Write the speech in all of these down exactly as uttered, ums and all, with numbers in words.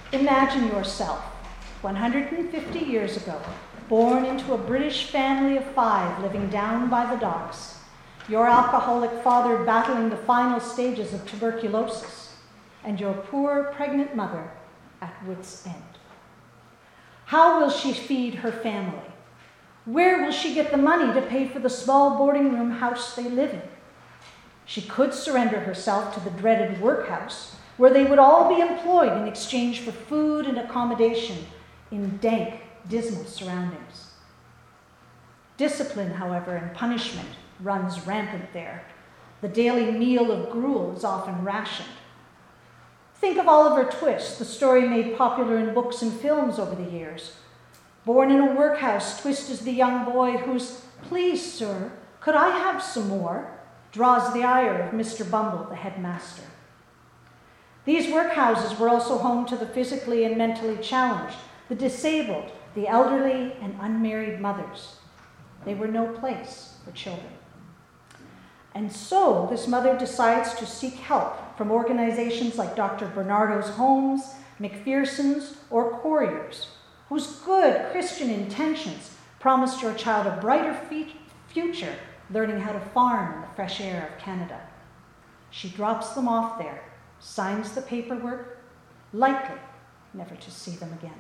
Imagine yourself, one hundred fifty years ago, born into a British family of five living down by the docks, your alcoholic father battling the final stages of tuberculosis, and your poor pregnant mother at wit's end. How will she feed her family? Where will she get the money to pay for the small boarding room house they live in? She could surrender herself to the dreaded workhouse, where they would all be employed in exchange for food and accommodation in dank, dismal surroundings. Discipline, however, and punishment runs rampant there. The daily meal of gruel is often rationed. Think of Oliver Twist, the story made popular in books and films over the years. Born in a workhouse, Twist is the young boy whose, "Please, sir, could I have some more?" draws the ire of Mister Bumble, the headmaster. These workhouses were also home to the physically and mentally challenged, the disabled, the elderly, and unmarried mothers. They were no place for children. And so this mother decides to seek help from organizations like Doctor Bernardo's Homes, McPherson's, or Courier's, whose good Christian intentions promised your child a brighter future learning how to farm in the fresh air of Canada. She drops them off there, signs the paperwork, likely never to see them again.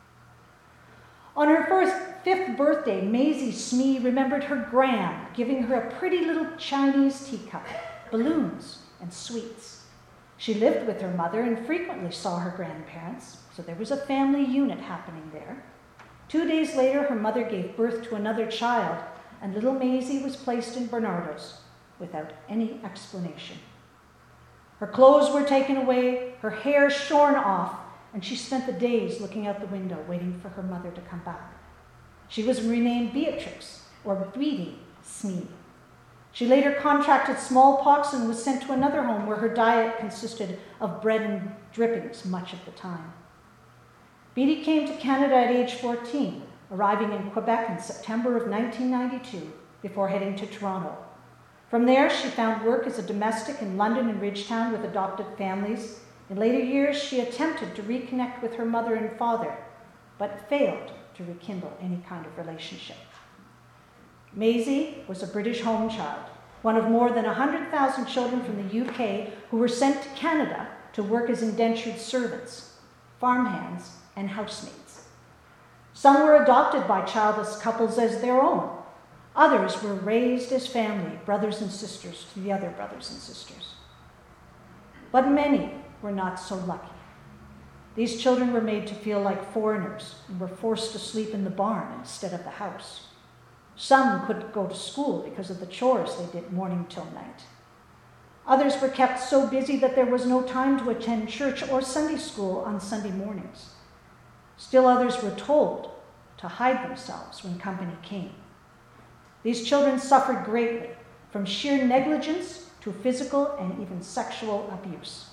On her first, fifth birthday, Maisie Smee remembered her gran giving her a pretty little Chinese teacup, balloons, and sweets. She lived with her mother and frequently saw her grandparents, so there was a family unit happening there. Two days later, her mother gave birth to another child, and little Maisie was placed in Bernardo's without any explanation. Her clothes were taken away, her hair shorn off, and she spent the days looking out the window, waiting for her mother to come back. She was renamed Beatrix, or Beatty Smee. She later contracted smallpox and was sent to another home where her diet consisted of bread and drippings much of the time. Beatty came to Canada at age fourteen, arriving in Quebec in September of nineteen ninety-two before heading to Toronto. From there, she found work as a domestic in London and Ridgetown with adopted families. In later years, she attempted to reconnect with her mother and father, but failed to rekindle any kind of relationship. Maisie was a British home child, one of more than one hundred thousand children from the U K who were sent to Canada to work as indentured servants, farmhands, and housemaids. Some were adopted by childless couples as their own. Others were raised as family, brothers and sisters to the other brothers and sisters. But many were not so lucky. These children were made to feel like foreigners and were forced to sleep in the barn instead of the house. Some couldn't go to school because of the chores they did morning till night. Others were kept so busy that there was no time to attend church or Sunday school on Sunday mornings. Still others were told to hide themselves when company came. These children suffered greatly, from sheer negligence to physical and even sexual abuse.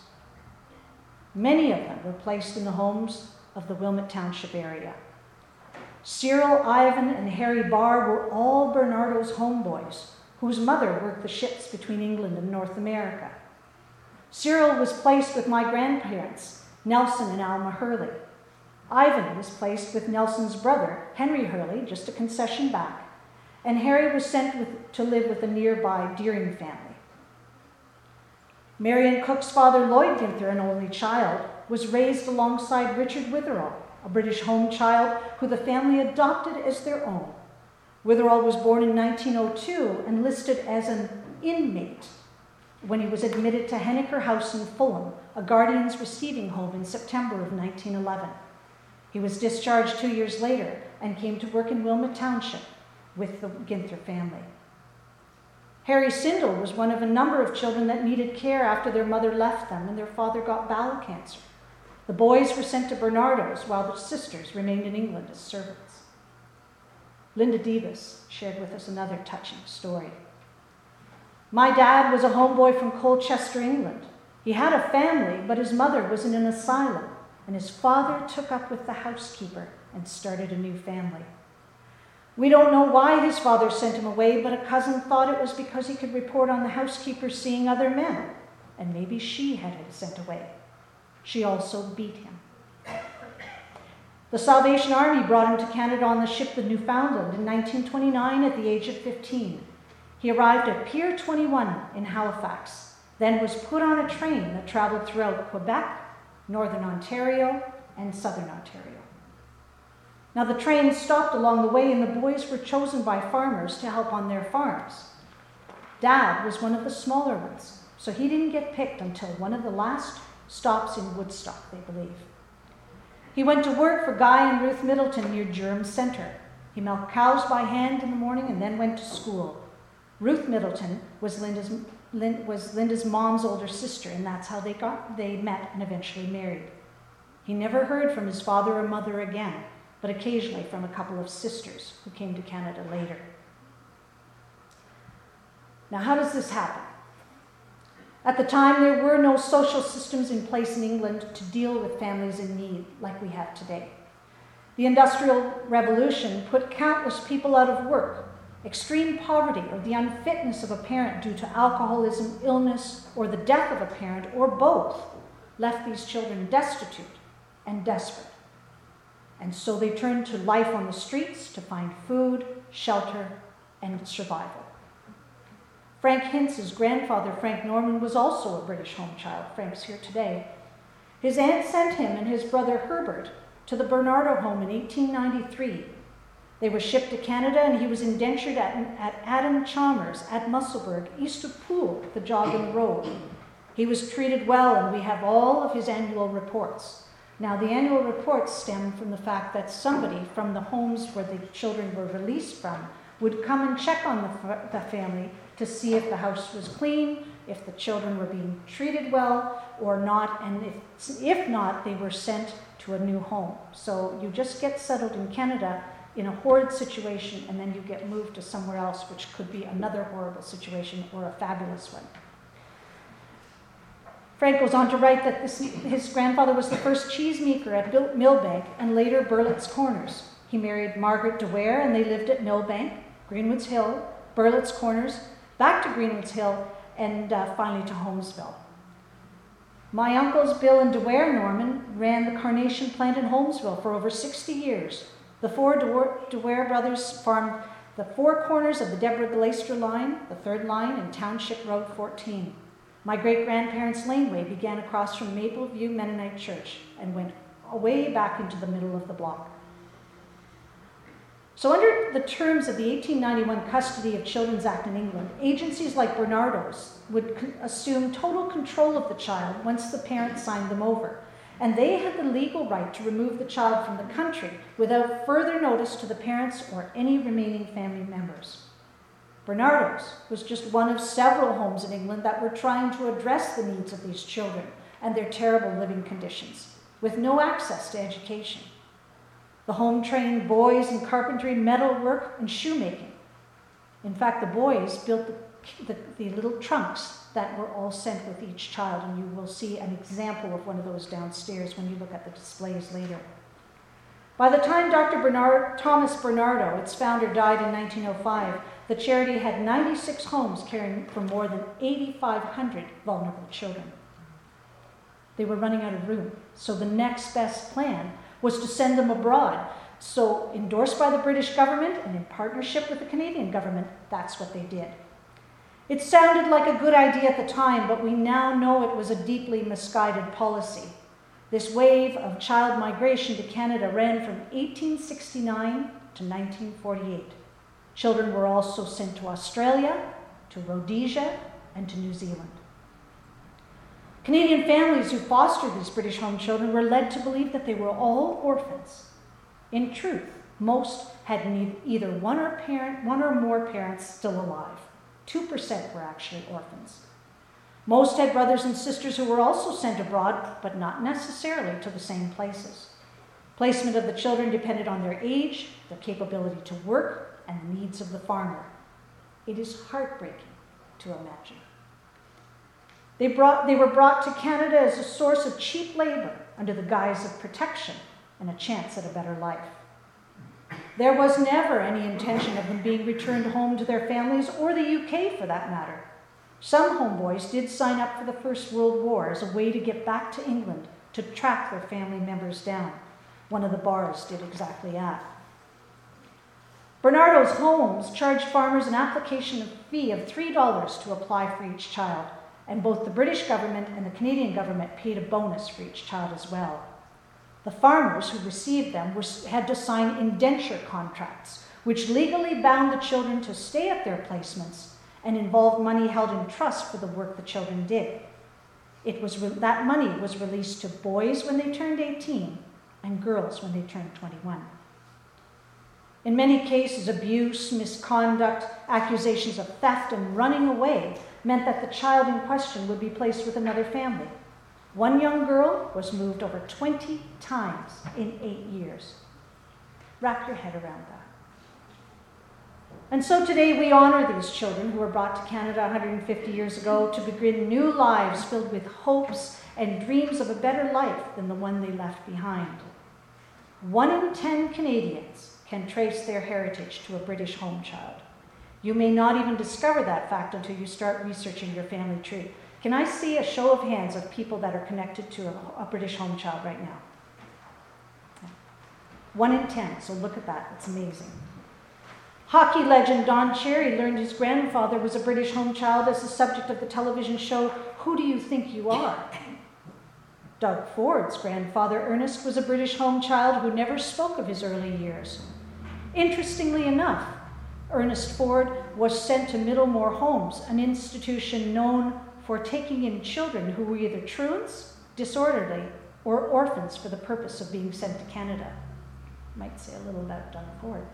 Many of them were placed in the homes of the Wilmot Township area. Cyril, Ivan, and Harry Barr were all Bernardo's homeboys, whose mother worked the ships between England and North America. Cyril was placed with my grandparents, Nelson and Alma Hurley. Ivan was placed with Nelson's brother, Henry Hurley, just a concession back, and Harry was sent with, to live with a nearby Deering family. Marion Cook's father, Lloyd Ginther, an only child, was raised alongside Richard Witherall, a British home child who the family adopted as their own. Witherall was born in nineteen oh two and listed as an inmate when he was admitted to Henniker House in Fulham, a Guardian's receiving home, in September of nineteen eleven. He was discharged two years later and came to work in Wilmot Township with the Ginther family. Harry Sindel was one of a number of children that needed care after their mother left them and their father got bowel cancer. The boys were sent to Bernardo's while the sisters remained in England as servants. Linda Davis shared with us another touching story. My dad was a homeboy from Colchester, England. He had a family, but his mother was in an asylum, and his father took up with the housekeeper and started a new family. We don't know why his father sent him away, but a cousin thought it was because he could report on the housekeeper seeing other men, and maybe she had him sent away. She also beat him. The Salvation Army brought him to Canada on the ship the Newfoundland in nineteen twenty-nine at the age of fifteen. He arrived at Pier twenty-one in Halifax, then was put on a train that traveled throughout Quebec, Northern Ontario, and Southern Ontario. Now the train stopped along the way and the boys were chosen by farmers to help on their farms. Dad was one of the smaller ones, so he didn't get picked until one of the last stops in Woodstock, they believe. He went to work for Guy and Ruth Middleton near Durham Centre. He milked cows by hand in the morning and then went to school. Ruth Middleton was Linda's, Lin, was Linda's mom's older sister, and that's how they got they met and eventually married. He never heard from his father or mother again, but occasionally from a couple of sisters who came to Canada later. Now, how does this happen? At the time, there were no social systems in place in England to deal with families in need like we have today. The Industrial Revolution put countless people out of work. Extreme poverty or the unfitness of a parent due to alcoholism, illness, or the death of a parent, or both, left these children destitute and desperate. And so they turned to life on the streets to find food, shelter, and survival. Frank Hintz's grandfather, Frank Norman, was also a British home child. Frank's here today. His aunt sent him and his brother Herbert to the Bernardo home in eighteen ninety-three. They were shipped to Canada and he was indentured at, at Adam Chalmers at Musselburgh, east of Poole, the jogging road. He was treated well and we have all of his annual reports. Now, the annual reports stem from the fact that somebody from the homes where the children were released from would come and check on the, the family to see if the house was clean, if the children were being treated well or not, and if, if not, they were sent to a new home. So you just get settled in Canada in a horrid situation, and then you get moved to somewhere else, which could be another horrible situation or a fabulous one. Frank goes on to write that this, his grandfather was the first cheesemaker at Millbank and later Burlett's Corners. He married Margaret DeWare and they lived at Millbank, Greenwoods Hill, Burlett's Corners, back to Greenwoods Hill, and uh, finally to Holmesville. My uncles Bill and DeWare Norman ran the Carnation plant in Holmesville for over sixty years. The four DeWare brothers farmed the four corners of the Deborah Glaister line, the third line, and Township Road fourteen. My great-grandparents' laneway began across from Maple View Mennonite Church and went way back into the middle of the block. So under the terms of the eighteen ninety-one Custody of Children's Act in England, agencies like Bernardo's would con- assume total control of the child once the parents signed them over. And they had the legal right to remove the child from the country without further notice to the parents or any remaining family members. Bernardo's was just one of several homes in England that were trying to address the needs of these children and their terrible living conditions, with no access to education. The home trained boys in carpentry, metalwork, and shoemaking. In fact, the boys built the, the, the little trunks that were all sent with each child, and you will see an example of one of those downstairs when you look at the displays later. By the time Doctor Bernard, Thomas Bernardo, its founder, died in nineteen oh five, the charity had ninety-six homes caring for more than eighty-five hundred vulnerable children. They were running out of room, so the next best plan was to send them abroad. So, endorsed by the British government and in partnership with the Canadian government, that's what they did. It sounded like a good idea at the time, but we now know it was a deeply misguided policy. This wave of child migration to Canada ran from eighteen sixty-nine to nineteen forty-eight. Children were also sent to Australia, to Rhodesia, and to New Zealand. Canadian families who fostered these British home children were led to believe that they were all orphans. In truth, most had either one or, parent, one or more parents still alive. Two percent were actually orphans. Most had brothers and sisters who were also sent abroad, but not necessarily to the same places. Placement of the children depended on their age, their capability to work, and the needs of the farmer. It is heartbreaking to imagine. They, brought, they were brought to Canada as a source of cheap labor under the guise of protection and a chance at a better life. There was never any intention of them being returned home to their families, or the U K for that matter. Some homeboys did sign up for the First World War as a way to get back to England to track their family members down. one of the bars did exactly that. Bernardo's Homes charged farmers an application fee of three dollars to apply for each child, and both the British government and the Canadian government paid a bonus for each child as well. The farmers who received them were, had to sign indenture contracts, which legally bound the children to stay at their placements and involved money held in trust for the work the children did. It was re- that money was released to boys when they turned eighteen and girls when they turned twenty-one. In many cases, abuse, misconduct, accusations of theft, and running away meant that the child in question would be placed with another family. One young girl was moved over twenty times in eight years. Wrap your head around that. And so today we honor these children who were brought to Canada one hundred fifty years ago to begin new lives filled with hopes and dreams of a better life than the one they left behind. One in ten Canadians can trace their heritage to a British home child. You may not even discover that fact until you start researching your family tree. Can I see a show of hands of people that are connected to a, a British home child right now? One in ten, so look at that, it's amazing. Hockey legend Don Cherry learned his grandfather was a British home child as the subject of the television show Who Do You Think You Are? Doug Ford's grandfather Ernest was a British home child who never spoke of his early years. Interestingly enough, Ernest Ford was sent to Middlemore Homes, an institution known for taking in children who were either truants, disorderly, or orphans for the purpose of being sent to Canada. Might say a little about Doug Ford.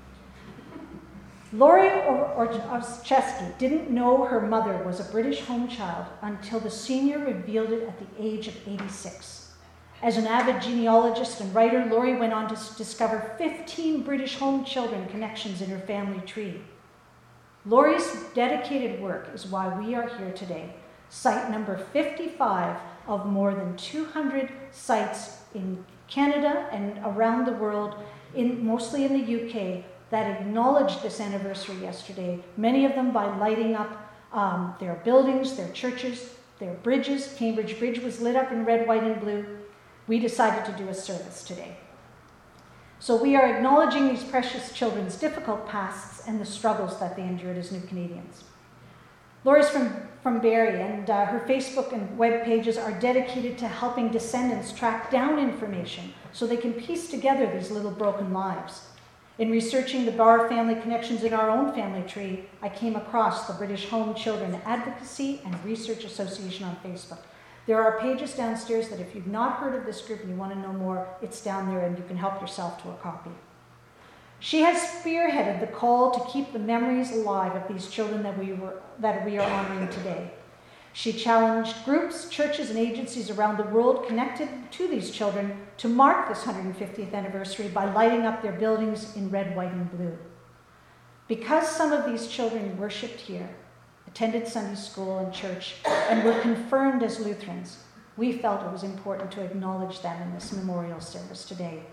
Laurie Orchesky didn't know her mother was a British home child until the senior revealed it at the age of eighty-six. As an avid genealogist and writer, Laurie went on to discover fifteen British home children connections in her family tree. Laurie's dedicated work is why we are here today, site number fifty-five of more than two hundred sites in Canada and around the world, in, mostly in the U K, that acknowledged this anniversary yesterday, many of them by lighting up um, their buildings, their churches, their bridges. Cambridge Bridge was lit up in red, white, and blue. We decided to do a service today. So we are acknowledging these precious children's difficult pasts and the struggles that they endured as new Canadians. Laura's from, from Barrie, and uh, her Facebook and web pages are dedicated to helping descendants track down information so they can piece together these little broken lives. In researching the Barr family connections in our own family tree, I came across the British Home Children Advocacy and Research Association on Facebook. There are pages downstairs that if you've not heard of this group and you want to know more, it's down there and you can help yourself to a copy. She has spearheaded the call to keep the memories alive of these children that we, were, that we are honoring today. She challenged groups, churches, and agencies around the world connected to these children to mark this one hundred fiftieth anniversary by lighting up their buildings in red, white, and blue. Because some of these children worshipped here, attended Sunday school and church, and were confirmed as Lutherans, we felt it was important to acknowledge them in this memorial service today.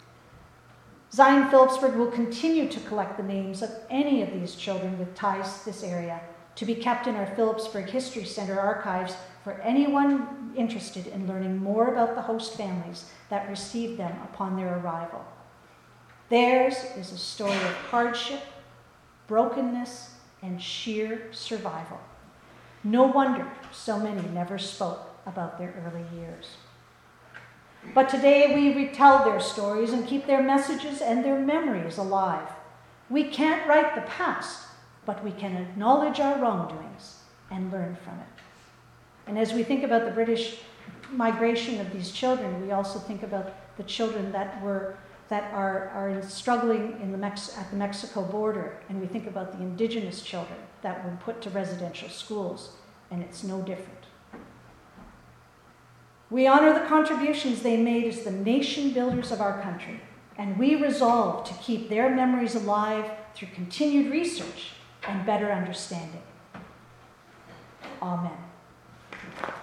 Zion Phillipsburg will continue to collect the names of any of these children with ties to this area to be kept in our Phillipsburg History Center archives for anyone interested in learning more about the host families that received them upon their arrival. Theirs is a story of hardship, brokenness, and sheer survival. No wonder so many never spoke about their early years. But today we retell their stories and keep their messages and their memories alive. We can't write the past, but we can acknowledge our wrongdoings and learn from it. And as we think about the British migration of these children, we also think about the children that were that are, are struggling in the Mex- at the Mexico border, and we think about the indigenous children that were put to residential schools, and it's no different. We honor the contributions they made as the nation builders of our country, and we resolve to keep their memories alive through continued research and better understanding. Amen.